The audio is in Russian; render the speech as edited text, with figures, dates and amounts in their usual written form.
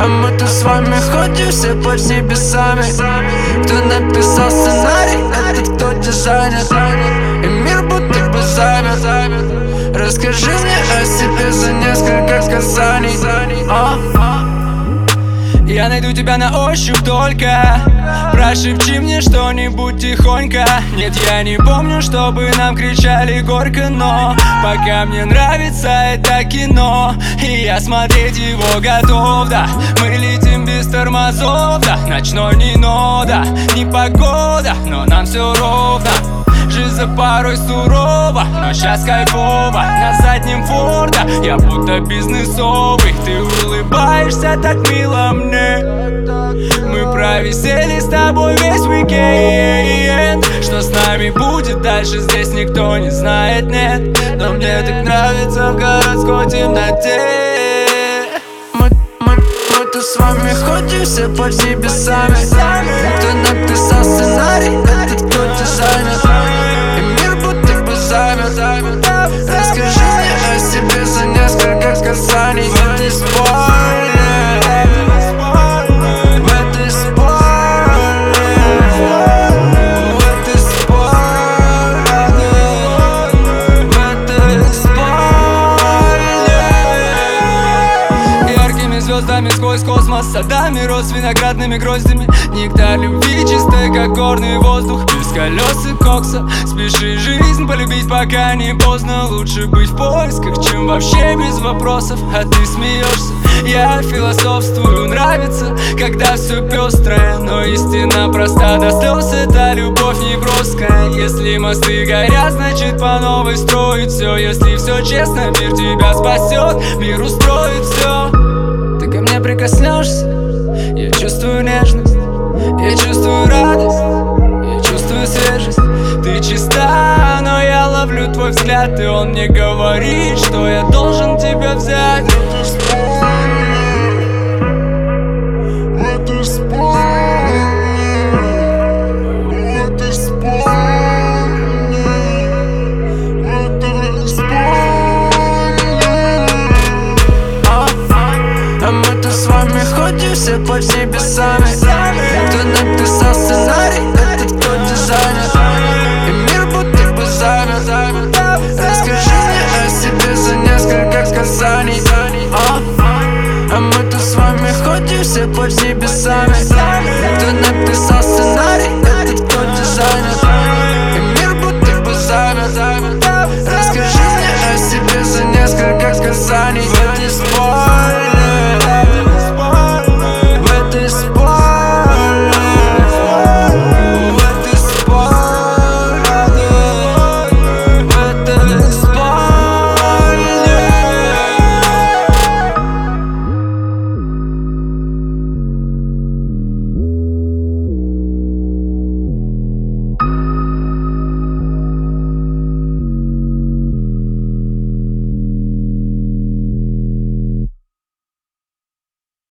А мы тут с вами ходим все под небесами. Кто написал сценарий, этот кто дизайнер. И мир будто бы замер. Расскажи мне о себе за несколько касаний. Я найду тебя на ощупь только. Прошепчи мне что-нибудь тихонько. Нет, я не помню, чтобы нам кричали горько, но пока мне нравится это кино, и я смотреть его готов, да. Мы летим без тормозов, да. Ночной не нода, не погода, но нам все ровно. Жизнь порой сурова, но сейчас кайфово. На заднем Форда я будто бизнесовый. Ты улыбаешься так мило мне. Мы провисели с тобой весь уикенд. Что с нами будет дальше, здесь никто не знает, нет. Но мне так нравится в городской темноте. Мы тут с вами ходим все под небесами. Кто написал сценарий, этот кто дизайнер. И мир будто бы замер. Расскажи мне о себе за несколько касаний. В этой спальне, в этой спальне, в этой спальне, в этой спальне. Яркими звездами сквозь космос, садами роз с виноградными гроздями. Нектар любви чистый, как горный воздух. Без колес и кокса, спеши жизнь полюбить, пока не поздно. Лучше быть в поисках, чем вообще без вопросов. А ты смеешься, я философствую. Нравится, когда все пестрое, но истина проста до слез. Это любовь не броская. Если мосты горят, значит по новой строить все. Если все честно, мир тебя спасет, мир устроит все. Ты ко мне прикоснешься, я чувствую нежность, я чувствую радость, я чувствую свежесть. Ты чиста, но я ловлю твой взгляд, и он мне говорит, что я должен тебя взять. А мы тут с вами ходим все под небесами. Кто написал сценарий, этот кто дизайнер. И мир будто бы замер. Расскажи мне о себе за несколько касаний. А мы тут с вами ходим все под небесами. Кто написал сценарий,